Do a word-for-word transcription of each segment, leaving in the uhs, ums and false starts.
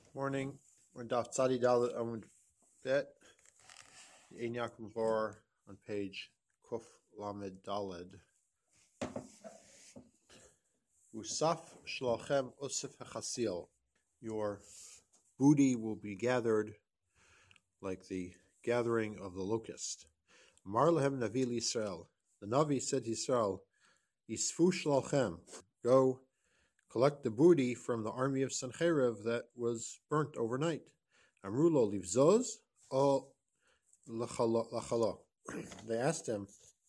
Morning. We're Daf Tzadi Dalet Amud Bet. Ein Yaakov Bor on page Kuf Lamed Daled. Usaf Shlachem Usif Hachasil. Your booty will be gathered like the gathering of the locust. Amar Lehem Navi Yisrael. The Navi said to Yisrael, Yisfu Shlachem. Go collect the booty from the army of Sancheriv that was burnt overnight. Amrulo livzoz o lachalo. They asked him,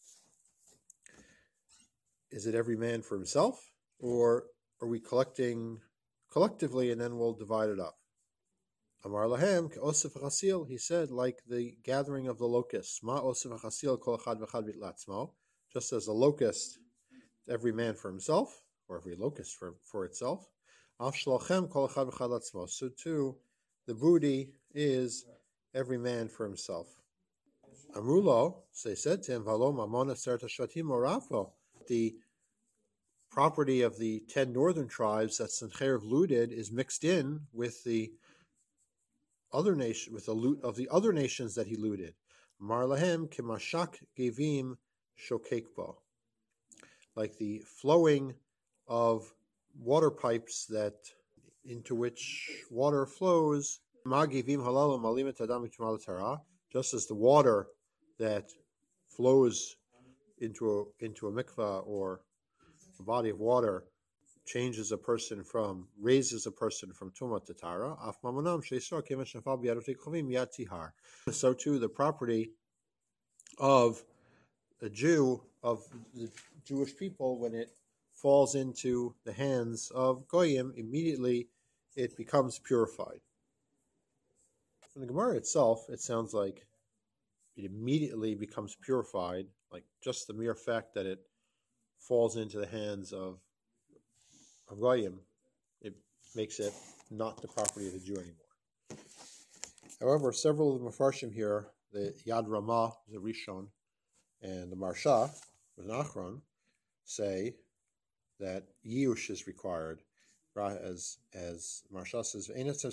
is it every man for himself, or are we collecting collectively and then we'll divide it up? Amar lahem ke'osef chasil. He said, like the gathering of the locusts. Ma osef chasil kol echad v'chad b'tlatzmo. Just as a locust, every man for himself, or every locust for, for itself. So too, the booty is every man for himself. Amrulo, so they said to him, the property of the ten northern tribes that Sancheriv looted is mixed in with the other nation, with the loot of the other nations that he looted. Mar lahem kimashak gevim shokekbo, like the flowing of water pipes that into which water flows, just as the water that flows into a, into a mikvah or a body of water changes a person from, raises a person from tumah to tara. So too, the property of a Jew, of the Jewish people, when it falls into the hands of Goyim, immediately it becomes purified. From the Gemara itself, it sounds like it immediately becomes purified, like just the mere fact that it falls into the hands of, of Goyim, it makes it not the property of the Jew anymore. However, several of the Mefarshim here, the Yad Ramah, the Rishon, and the Marsha, the Nachron, say that Yush is required, as as Marsha says,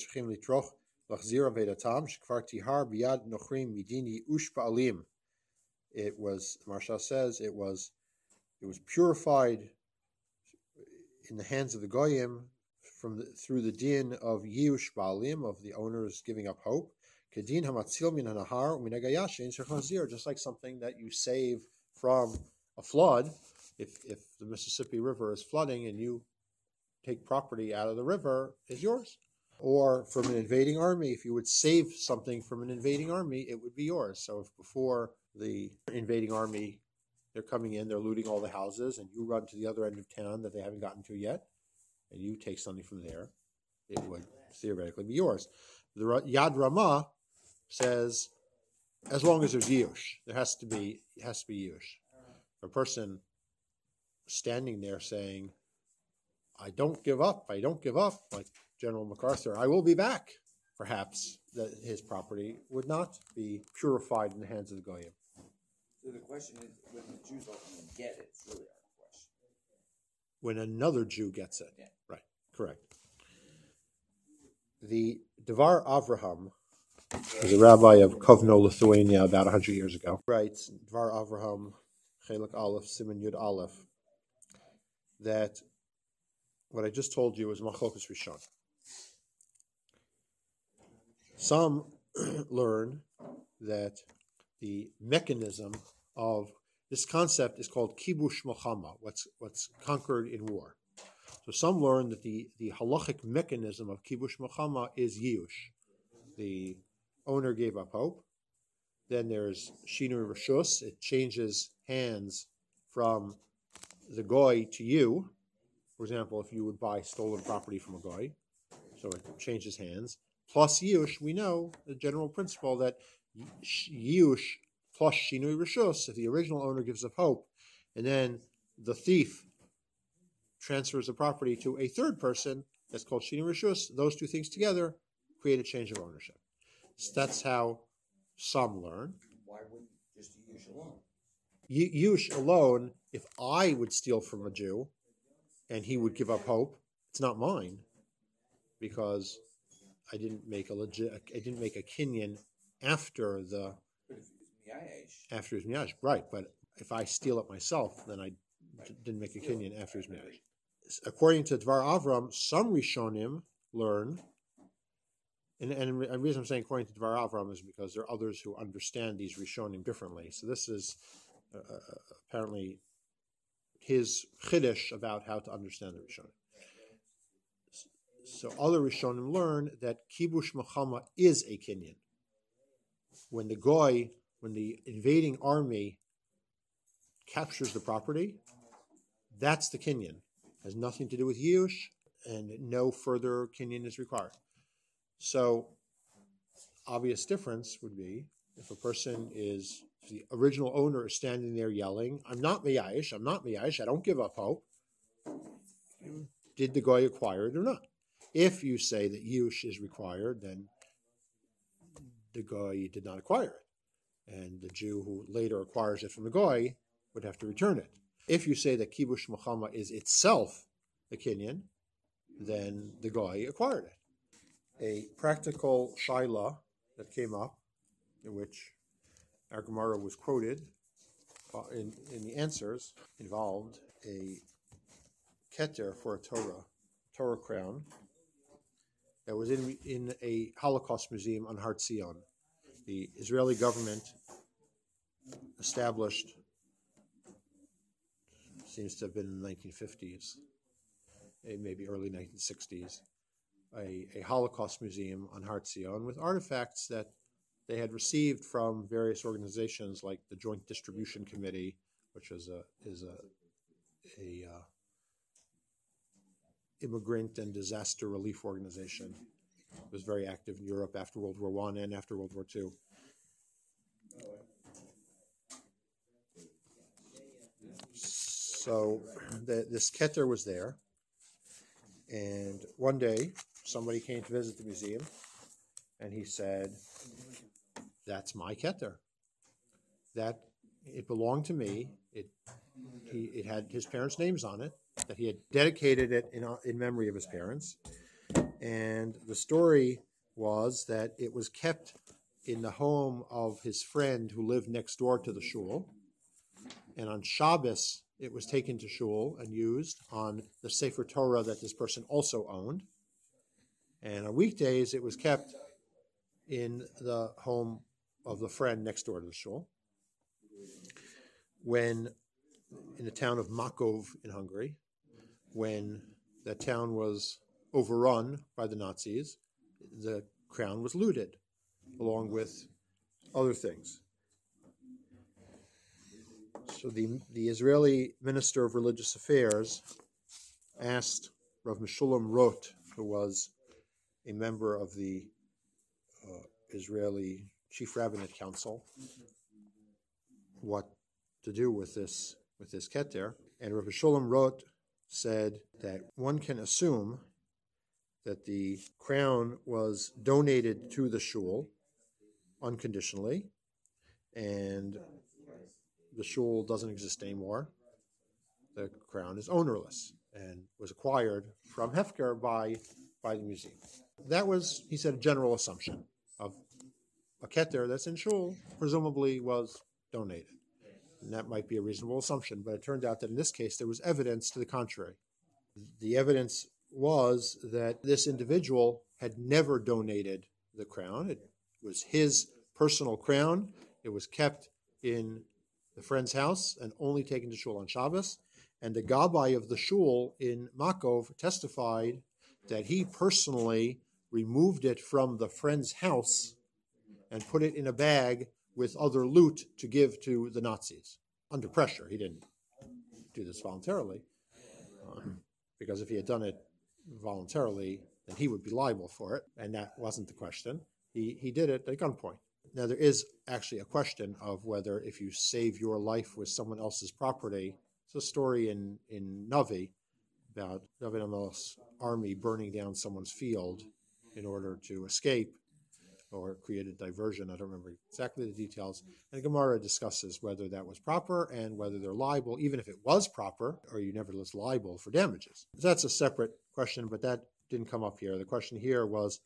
it was, Marsha says, it was it was purified in the hands of the Goyim from the, through the din of Yush Ba'alim, of the owners giving up hope, just like something that you save from a flood. If if the Mississippi River is flooding and you take property out of the river, is yours. Or from an invading army, if you would save something from an invading army, it would be yours. So if before the invading army, they're coming in, they're looting all the houses, and you run to the other end of town that they haven't gotten to yet, and you take something from there, it would theoretically be yours. The Yad Ramah says, as long as there's Yush, there has to be it has to be Yush. A person standing there saying, I don't give up, I don't give up, like General MacArthur, I will be back, perhaps that his property would not be purified in the hands of the Goyim. So the question is, when the Jews ultimately get it, it's really our question. When another Jew gets it. Yeah. Right, correct. The Devar Avraham was a rabbi of Kovno, Lithuania, about one hundred years ago. Writes, Devar Avraham, Chelik Aleph, Siman Yud Aleph, that what I just told you is Machlokas Rishon. Some learn that the mechanism of this concept is called Kibush Milchama, what's what's conquered in war. So some learn that the, the halachic mechanism of Kibush Milchama is Yush. The owner gave up hope. Then there's Shinui Rishus, it changes hands from the goy to you. For example, if you would buy stolen property from a goy, so it changes hands. Plus Yush, we know the general principle that Yush plus Shinui Rishus, if the original owner gives up hope, and then the thief transfers the property to a third person, that's called Shinui Rishus, those two things together create a change of ownership. So that's how some learn. Why wouldn't just Yush alone? Yush alone, if I would steal from a Jew and he would give up hope, it's not mine, because I didn't make a legit. I didn't make a kinyan after the But if it's miyash, after his miyash, right? But if I steal it myself, then I d- didn't make a kinyan after his miyash. According to Dvar Avram, some Rishonim learn, and, and the reason I'm saying according to Dvar Avram is because there are others who understand these Rishonim differently. So this is uh, apparently his chiddush about how to understand the Rishonim. So other Rishonim learn that kibush machama is a kinyan. When the goy, when the invading army captures the property, that's the kinyan. Has nothing to do with yush, and no further kinyan is required. So, obvious difference would be if a person is, if the original owner is standing there yelling, "I'm not miyash, I'm not miyash, I don't give up hope." Did the goy acquire it or not? If you say that yush is required, then the goy did not acquire it, and the Jew who later acquires it from the goy would have to return it. If you say that kibush machama is itself a kinyan, then the goy acquired it. A practical shaila that came up, in which our Gemara was quoted uh, in, in the answers, involved a keter for a Torah, Torah crown, that was in, in a Holocaust museum on Har Zion. The Israeli government established, seems to have been in the nineteen fifties, maybe early nineteen sixties, a, a Holocaust museum on Har Zion with artifacts that they had received from various organizations like the Joint Distribution Committee, which is a is a, a uh, immigrant and disaster relief organization. It was very active in Europe after World War One and after World War Two. So the, this keter was there, and one day somebody came to visit the museum, and he said, "That's my keter. That it belonged to me. It he it had his parents' names on it. That he had dedicated it in in memory of his parents." And the story was that it was kept in the home of his friend who lived next door to the shul. And on Shabbos, it was taken to shul and used on the Sefer Torah that this person also owned. And on weekdays, it was kept in the home of the friend next door to the shul. When, in the town of Makov in Hungary, when that town was overrun by the Nazis, the crown was looted, along with other things. So the, the Israeli Minister of Religious Affairs asked Rav Meshulam Roth, who was a member of the uh, Israeli Chief Rabbinate Council, what to do with this with this keter. And Rav Meshulam Roth said that one can assume that the crown was donated to the shul unconditionally, and the shul doesn't exist anymore. The crown is ownerless and was acquired from Hefker by, by the museum. That was, he said, a general assumption of a keter that's in shul presumably was donated. And that might be a reasonable assumption, but it turned out that in this case there was evidence to the contrary. The evidence was that this individual had never donated the crown. It was his personal crown. It was kept in the friend's house and only taken to shul on Shabbos. And the Gabbai of the shul in Makov testified that he personally removed it from the friend's house and put it in a bag with other loot to give to the Nazis under pressure. He didn't do this voluntarily, um, because if he had done it voluntarily, then he would be liable for it, and that wasn't the question. He he did it at gunpoint. Now, there is actually a question of whether if you save your life with someone else's property. It's a story in, in Navi about David HaMelech's army burning down someone's field in order to escape or create a diversion. I don't remember exactly the details. And Gemara discusses whether that was proper and whether they're liable. Even if it was proper, are you nevertheless liable for damages? That's a separate question, but that didn't come up here. The question here was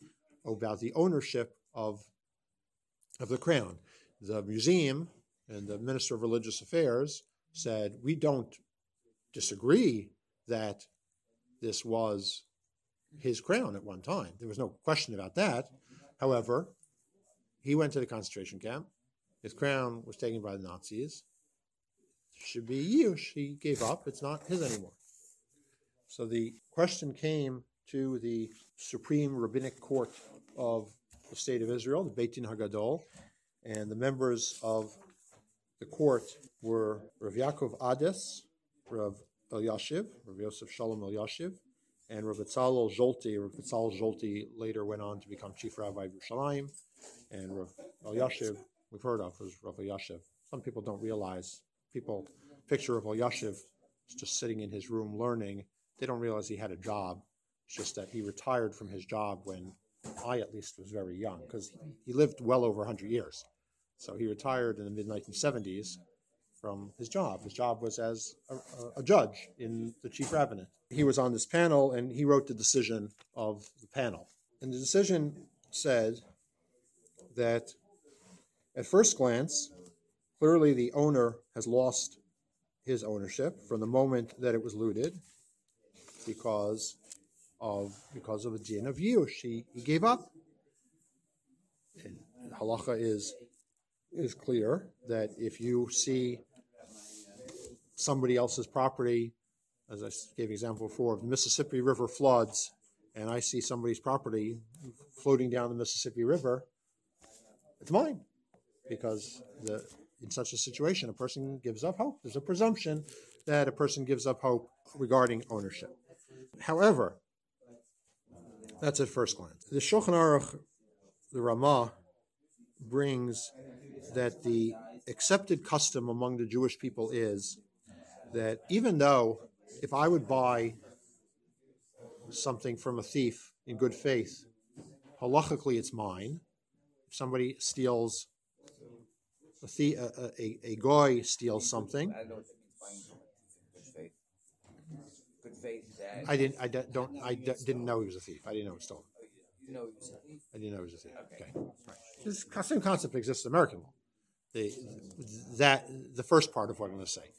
about the ownership of, of the crown. The museum and the Minister of Religious Affairs said, we don't disagree that this was his crown at one time. There was no question about that. However, he went to the concentration camp. His crown was taken by the Nazis. It should be Yush. He gave up. It's not his anymore. So the question came to the Supreme Rabbinic Court of the State of Israel, the Beit Din Hagadol, and the members of the court were Rav Yaakov Ades, Rav Elyashiv, Rav Yosef Shalom Elyashiv, and Rav Tzalel Zolti. Rav Tzalel Zolti later went on to become Chief Rabbi of Yerushalayim, and Rav Elyashiv, we've heard of, was Rav Elyashiv. Some people don't realize, people picture Rav Elyashiv just sitting in his room learning. They don't realize he had a job. It's just that he retired from his job when I, at least, was very young, because he, he lived well over one hundred years. So he retired in the mid nineteen seventies from his job. His job was as a, a judge in the chief rabbinate. He was on this panel, and he wrote the decision of the panel. And the decision said that, at first glance, clearly the owner has lost his ownership from the moment that it was looted because of because of a din of Yush. He, he gave up. And halacha is is clear that if you see somebody else's property, as I gave an example before, if the Mississippi River floods and I see somebody's property floating down the Mississippi River, it's mine. Because the, in such a situation, a person gives up hope. There's a presumption that a person gives up hope regarding ownership. However, that's at first glance. The Shulchan Aruch, the Ramah, brings that the accepted custom among the Jewish people is that even though if I would buy something from a thief in good faith, halachically it's mine. If somebody steals, a, thief, a, a, a goy steals something. I don't think it's buying good faith. Good faith. That I didn't. I don't. I didn't know he was a thief. I didn't know he was stolen. You know, he was a thief. I didn't know he was a thief. Okay. Okay. Right. This same concept exists in American law. The that the first part of what I'm going to say.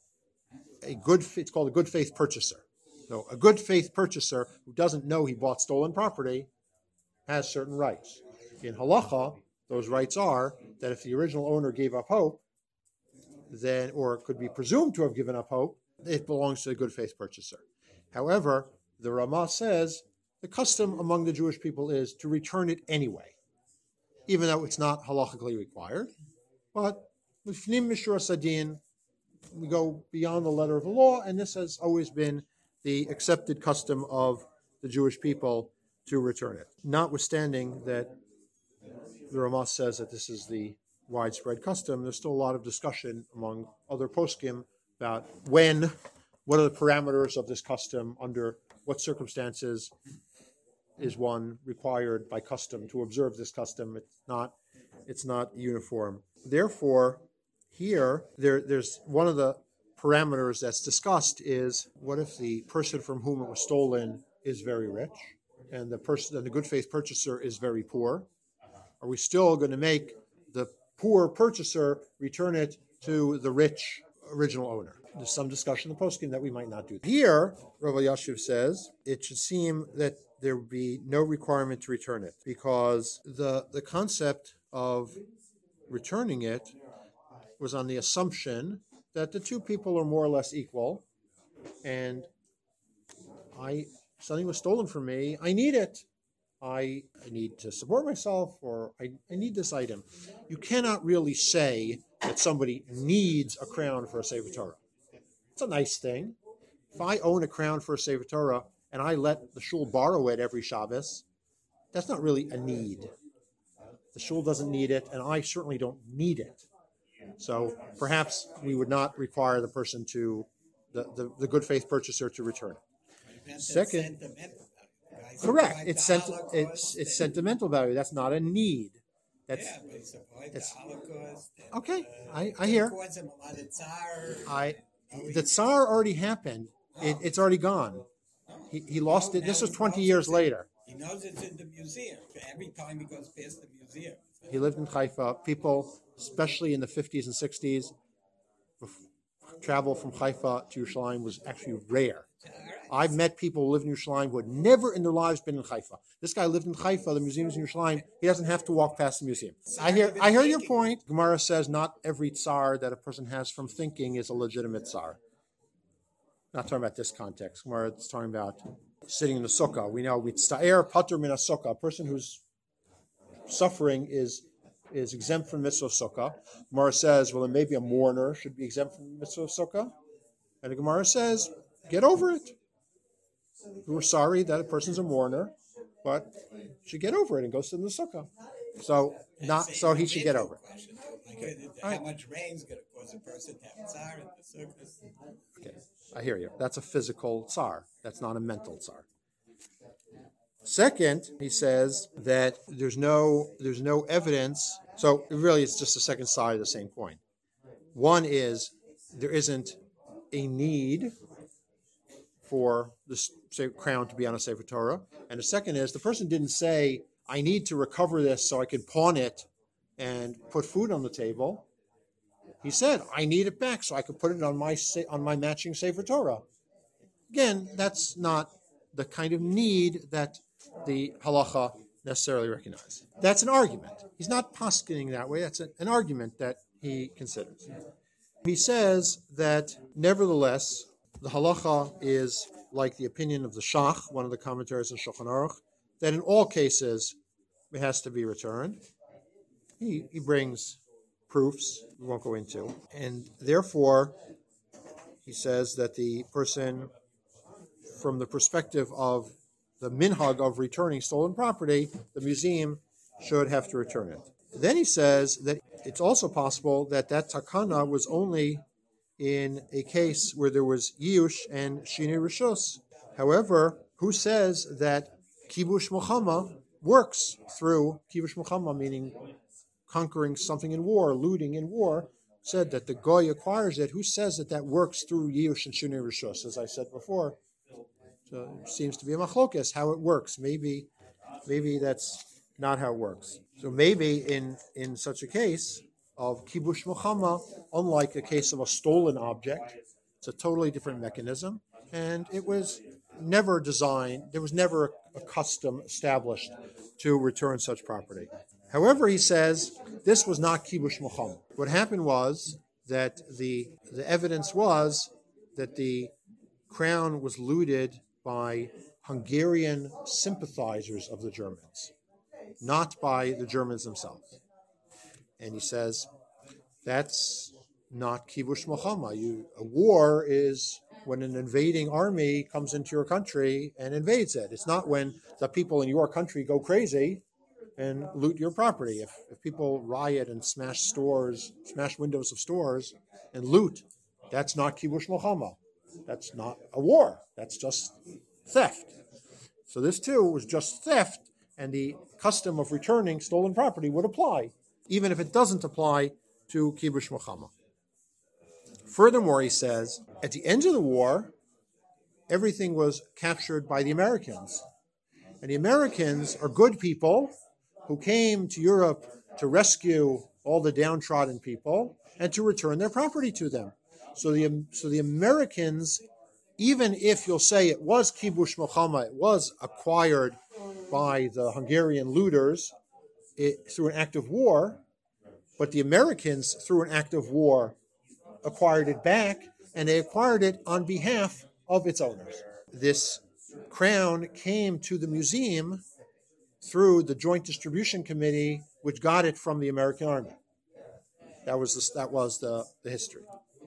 A good. It's called a good faith purchaser. So a good faith purchaser who doesn't know he bought stolen property has certain rights. In halacha, those rights are that if the original owner gave up hope, then or could be presumed to have given up hope, it belongs to the good faith purchaser. However, the Ramah says the custom among the Jewish people is to return it anyway, even though it's not halachically required. But Lifnim Mishur Sadin, we go beyond the letter of the law, and this has always been the accepted custom of the Jewish people to return it. Notwithstanding that the Ramah says that this is the widespread custom, there's still a lot of discussion among other poskim about when, what are the parameters of this custom, under what circumstances is one required by custom to observe this custom. It's not, it's not uniform. Therefore, here, there, there's one of the parameters that's discussed is, what if the person from whom it was stolen is very rich and the person, and the good faith purchaser is very poor? Are we still going to make the poor purchaser return it to the rich original owner? There's some discussion in the poskim that we might not do. Here, Rav Elyashiv says it should seem that there would be no requirement to return it, because the, the concept of returning it was on the assumption that the two people are more or less equal, and I something was stolen from me, I need it. I, I need to support myself, or I, I need this item. You cannot really say that somebody needs a crown for a Sefer Torah. It's a nice thing. If I own a crown for a Sefer Torah and I let the shul borrow it every Shabbos, that's not really a need. The shul doesn't need it, and I certainly don't need it. So perhaps we would not require the person to, the, the, the good faith purchaser to return it. Second, correct. It's sent. It's it's sentimental value. That's not a need. That's yeah, but it's avoid it's, the Holocaust. And, okay. Uh, I I hear. I the Tsar already happened. It, it's already gone. He he lost it. This was twenty years later. He knows it's in the museum. Every time he goes past the museum. He lived in Haifa. People, especially in the fifties and sixties, travel from Haifa to Yerushalayim was actually rare. I've met people who live in Yerushalayim who had never in their lives been in Haifa. This guy lived in Haifa. The museum's in Yerushalayim. He doesn't have to walk past the museum. I hear, I hear your point. Gemara says not every tsar that a person has from thinking is a legitimate tsar. Not talking about this context. Gemara is talking about sitting in the sukkah. We know mitzta'er patur min sukkah. A person who's suffering is is exempt from mitzvah sukkah. Gemara says, well, then maybe a mourner should be exempt from mitzvah sukkah. And the Gemara says, get over it. We're sorry that a person's a mourner, but should get over it and go sit in the sukkah. So not so he should get over it. Like, how much rain's going to cause a person to have tsar in the sukkah? Okay, I hear you. That's a physical tsar. That's not a mental tsar. Second, he says that there's no there's no evidence. So really, it's just the second side of the same coin. One is there isn't a need for the say, crown to be on a Sefer Torah, and the second is the person didn't say, "I need to recover this so I can pawn it and put food on the table." He said, "I need it back so I can put it on my on my matching Sefer Torah." Again, that's not the kind of need that the halacha necessarily recognizes. That's an argument. He's not poskening that way. That's a, an argument that he considers. He says that nevertheless, the halacha is like the opinion of the Shach, one of the commentaries in Shulchan Aruch, that in all cases it has to be returned. He, he brings proofs we won't go into. And therefore, he says that the person, from the perspective of the minhag of returning stolen property, the museum should have to return it. Then he says that it's also possible that that takana was only in a case where there was Yush and Shinei Rishus. However, who says that Kibush Milchama works through Kibush Milchama, meaning conquering something in war, looting in war, said that the Goy acquires it. Who says that that works through Yush and Shinei Rishus? As I said before, so it seems to be a machlokes how it works. Maybe, maybe that's not how it works. So maybe in, in such a case of kibush milchama, unlike a case of a stolen object, it's a totally different mechanism, and it was never designed, there was never a custom established to return such property. However, he says this was not kibush milchama. What happened was that the the evidence was that the crown was looted by Hungarian sympathizers of the Germans, not by the Germans themselves. And he says, that's not kibush milchama. You, a war is when an invading army comes into your country and invades it. It's not when the people in your country go crazy and loot your property. If, if people riot and smash stores, smash windows of stores and loot, that's not kibush milchama. That's not a war. That's just theft. So this too was just theft, and the custom of returning stolen property would apply, even if it doesn't apply to kibush milchama. Furthermore, he says, at the end of the war, everything was captured by the Americans. And the Americans are good people who came to Europe to rescue all the downtrodden people and to return their property to them. So the so the Americans, even if you'll say it was kibush milchama, it was acquired by the Hungarian looters it, through an act of war, but the Americans, through an act of war, acquired it back, and they acquired it on behalf of its owners. This crown came to the museum through the Joint Distribution Committee, which got it from the American Army. That was the, that was the, the history.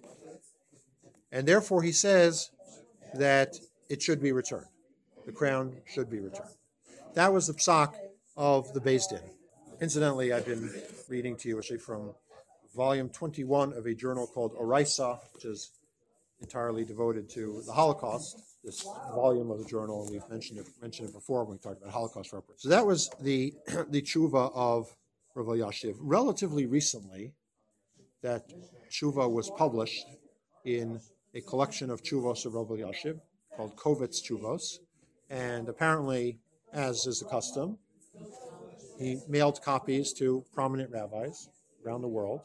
And therefore he says that it should be returned. The crown should be returned. That was the psak of the Beis Din. Incidentally, I've been reading to you actually from volume twenty-one of a journal called Oraisa, which is entirely devoted to the Holocaust. This volume of the journal, and we've mentioned it, mentioned it before when we talked about Holocaust reparations. So that was the the tshuva of Rav Elyashiv. Relatively recently, that tshuva was published in a collection of tshuvos of Rav Elyashiv called Kovitz Tshuvos, and apparently as is the custom, he mailed copies to prominent rabbis around the world,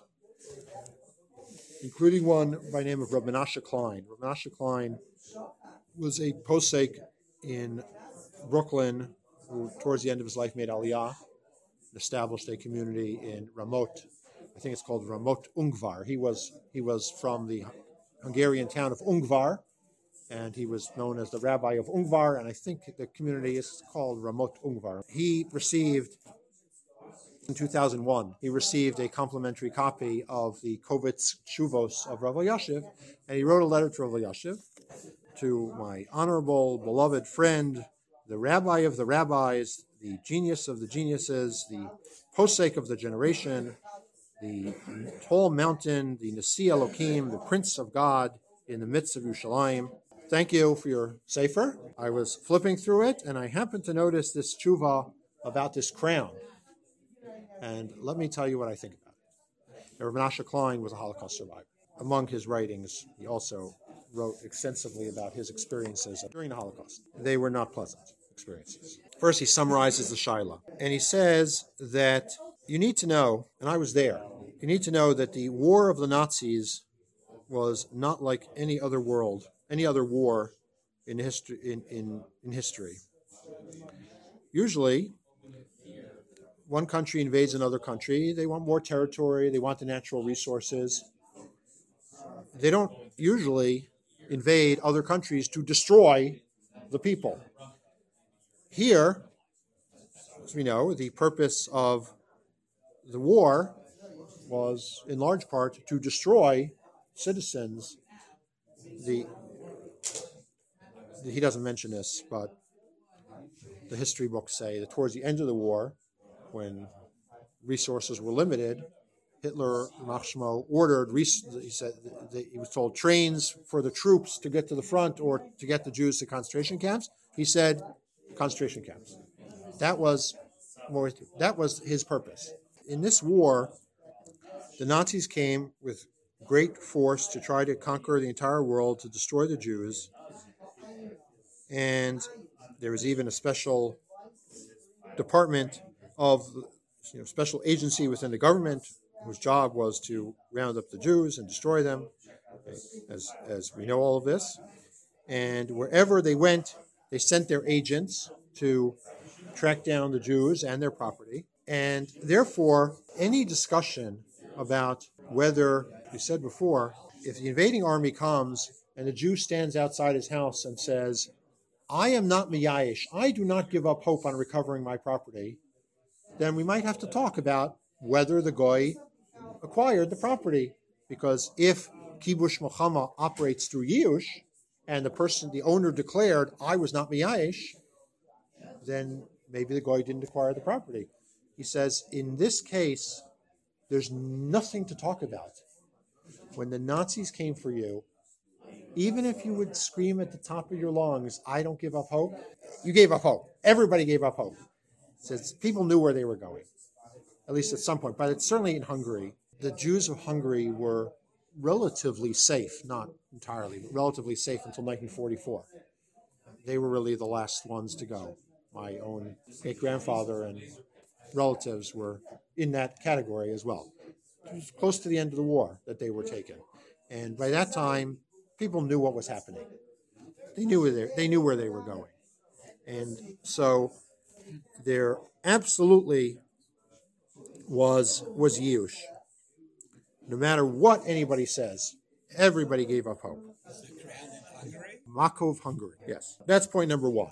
including one by the name of Rabbi Menashe Klein. Rabbi Menashe Klein was a posek in Brooklyn who, towards the end of his life, made Aliyah, established a community in Ramot. I think it's called Ramot Ungvar. He was he was from the Hungarian town of Ungvar, and he was known as the rabbi of Ungvar, and I think the community is called Ramot Ungvar. He received, in two thousand one, he received a complimentary copy of the Kovitz Shuvos of Rav Elyashiv, and he wrote a letter to Rav Elyashiv, to my honorable, beloved friend, the rabbi of the rabbis, the genius of the geniuses, the posek of the generation, the tall mountain, the Nasi Elohim, the Prince of God in the midst of Yerushalayim. Thank you for your sefer. I was flipping through it, and I happened to notice this tshuva about this crown. And let me tell you what I think about it. Rabbi Menashe Klein was a Holocaust survivor. Among his writings, he also wrote extensively about his experiences during the Holocaust. They were not pleasant experiences. First, he summarizes the Shaila, and he says that you need to know, and I was there, you need to know that the war of the Nazis was not like any other world, any other war in history. In, in, in history. Usually, one country invades another country. They want more territory. They want the natural resources. They don't usually invade other countries to destroy the people. Here, as we know, the purpose of the war was in large part to destroy citizens. The, the he doesn't mention this, but the history books say that towards the end of the war, when resources were limited, Hitler, Machshmo, ordered, he said, he was told, trains for the troops to get to the front or to get the Jews to concentration camps. He said, concentration camps. That was more, that was his purpose. In this war, the Nazis came with great force to try to conquer the entire world, to destroy the Jews. And there was even a special department of, you know, special agency within the government whose job was to round up the Jews and destroy them, as, as we know all of this. And wherever they went, they sent their agents to track down the Jews and their property. And therefore, any discussion about whether, you said before, if the invading army comes and the Jew stands outside his house and says, I am not miyayish, I do not give up hope on recovering my property, then we might have to talk about whether the goy acquired the property. Because if kibush mochama operates through Yush, and the person, the owner declared, I was not miyayish, then maybe the goy didn't acquire the property. He says, in this case, there's nothing to talk about. When the Nazis came for you, even if you would scream at the top of your lungs, I don't give up hope, you gave up hope. Everybody gave up hope. It says people knew where they were going, at least at some point. But it's certainly in Hungary. The Jews of Hungary were relatively safe, not entirely, but relatively safe until nineteen forty-four. They were really the last ones to go. My own great-grandfather and relatives were in that category as well. It was close to the end of the war that they were taken. And by that time, people knew what was happening. They knew where they, they knew where they were going. And so there absolutely was was Yush. No matter what anybody says, everybody gave up hope. Was the crown in Hungary? Makov, Hungary. Yes. That's point number one.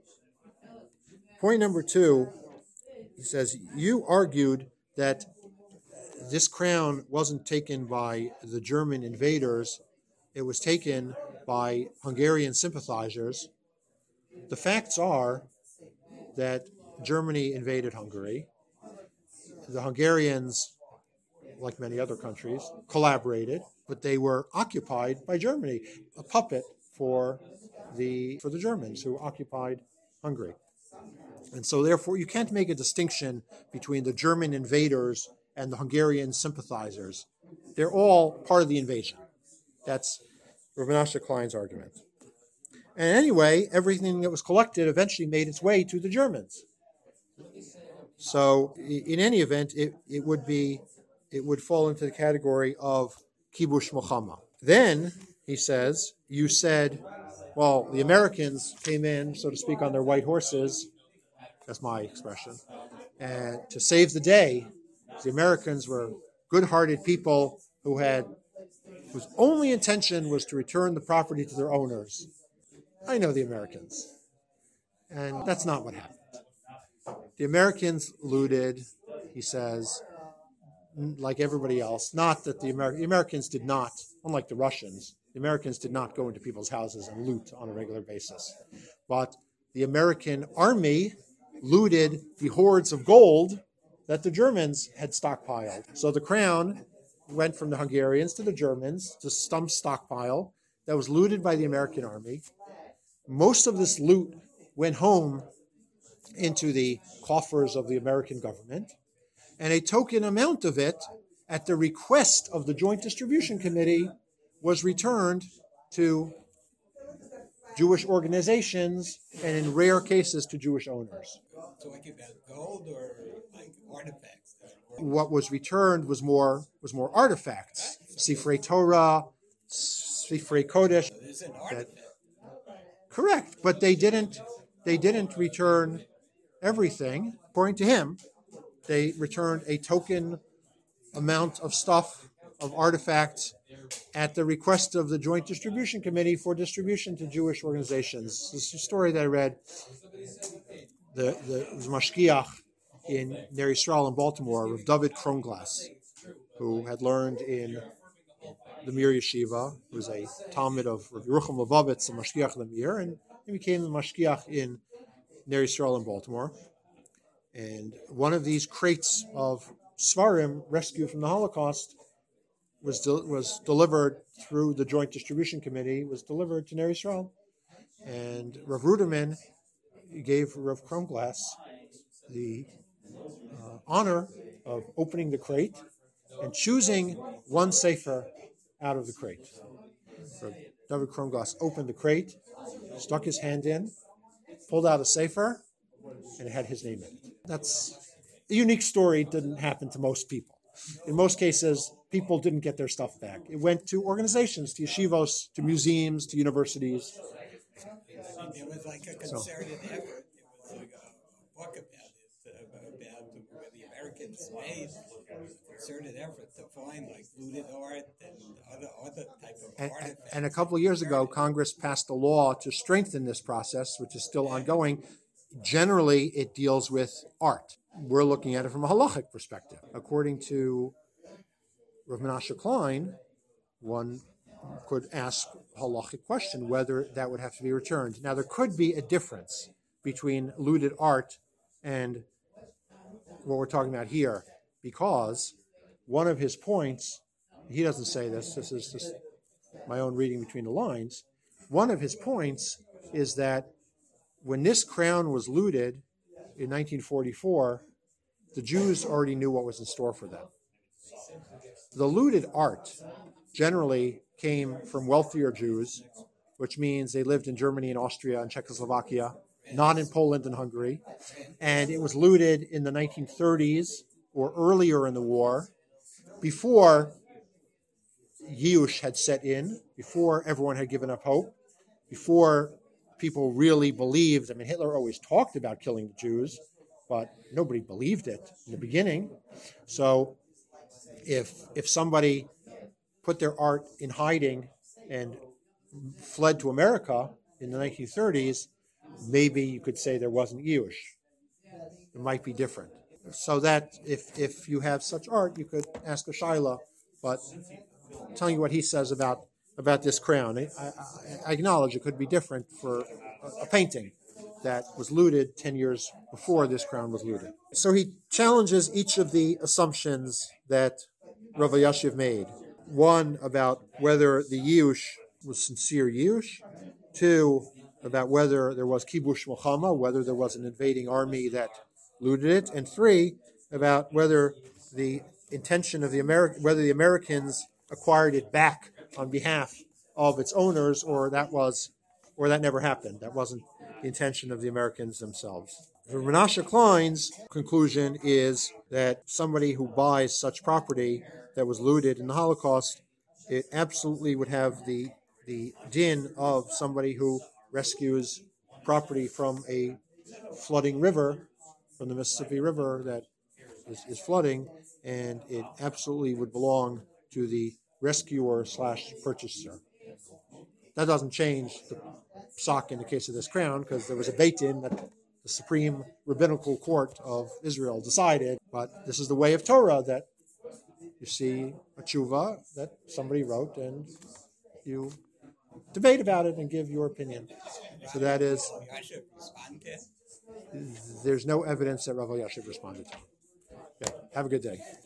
Point number two, he says, you argued that this crown wasn't taken by the German invaders. It was taken by Hungarian sympathizers. The facts are that Germany invaded Hungary. The Hungarians, like many other countries, collaborated, but they were occupied by Germany, a puppet for the for the Germans who occupied Hungary. And so therefore you can't make a distinction between the German invaders and the Hungarian sympathizers. They're all part of the invasion. That's Rav Menashe Klein's argument. And anyway, everything that was collected eventually made its way to the Germans. So in any event, it, it would be it would fall into the category of kibush mochama. Then he says, you said, well, the Americans came in, so to speak, on their white horses. That's my expression. And to save the day, the Americans were good-hearted people who had whose only intention was to return the property to their owners. I know the Americans, and that's not what happened. The Americans looted, he says, like everybody else. Not that the, Ameri- the Americans did not, unlike the Russians, the Americans did not go into people's houses and loot on a regular basis. But the American army looted the hoards of gold that the Germans had stockpiled. So the crown went from the Hungarians to the Germans, to some stockpile that was looted by the American army. Most of this loot went home into the coffers of the American government, and a token amount of it, at the request of the Joint Distribution Committee, was returned to Jewish organizations and, in rare cases, to Jewish owners. Talking about gold or like artifacts? What was returned was more was more artifacts, Sifrei Torah, Sifrei Kodesh. So there's an artifact. Correct, but they didn't they didn't return everything. According to him, they returned a token amount of stuff, of artifacts, at the request of the Joint Distribution Committee for distribution to Jewish organizations. This is a story that I read. The the Mashgiach in Ner Yisrael in Baltimore, Rav David Kronglass, who had learned in the Mir Yeshiva, who was a Talmud of Rav Yerucham Levovitz, the Mashgiach Lemir, and he became the Mashgiach in Ner Yisrael in Baltimore. And one of these crates of Svarim rescued from the Holocaust was de- was delivered through the Joint Distribution Committee, was delivered to Ner Yisrael. And Rav Ruderman gave Rav Kronglass the uh, honor of opening the crate and choosing one sefer out of the crate. So David Kronglass opened the crate, stuck his hand in, pulled out a sefer, and it had his name in it. That's a unique story. It didn't happen to most people. In most cases, people didn't get their stuff back. It went to organizations, to yeshivos, to museums, to universities. It was like a concerted so. effort. It was like a book about it, uh, about where the Americans made a concerted effort to find like looted art and other other type of and, artifacts. And a couple of years ago, Congress passed a law to strengthen this process, which is still ongoing. Generally, it deals with art. We're looking at it from a halachic perspective. According to Rav Menashe Klein, one could ask a halachic question whether that would have to be returned. Now, there could be a difference between looted art and what we're talking about here, because one of his points, he doesn't say this, this is just my own reading between the lines, one of his points is that when this crown was looted in nineteen forty-four, the Jews already knew what was in store for them. The looted art generally came from wealthier Jews, which means they lived in Germany and Austria and Czechoslovakia, not in Poland and Hungary. And it was looted in the nineteen thirties or earlier in the war, before Yiush had set in, before everyone had given up hope, before people really believed. I mean, Hitler always talked about killing the Jews, but nobody believed it in the beginning. So if if somebody put their art in hiding and fled to America in the nineteen thirties, maybe you could say there wasn't Yiush. It might be different. So that if if you have such art, you could ask a shaila, but telling you what he says about about this crown. I, I, I acknowledge it could be different for a, a painting that was looted ten years before this crown was looted. So he challenges each of the assumptions that Rav Elyashiv made. One, about whether the Yiush was sincere Yiush. Two, about whether there was kibush mochama, whether there was an invading army that looted it. And three, about whether the intention of the Ameri- whether the Americans acquired it back on behalf of its owners, or that was or that never happened. That wasn't the intention of the Americans themselves. The Menashe Klein's conclusion is that somebody who buys such property that was looted in the Holocaust, it absolutely would have the the din of somebody who rescues property from a flooding river, from the Mississippi River that is, is flooding, and it absolutely would belong to the rescuer slash purchaser. That doesn't change the psak in the case of this crown, because there was a beit-din that the Supreme Rabbinical Court of Israel decided, but this is the way of Torah, that you see a tshuva that somebody wrote and you debate about it and give your opinion. So that is, Yashiv responded. there's no evidence that Rav Elyashiv responded to. Okay, have a good day.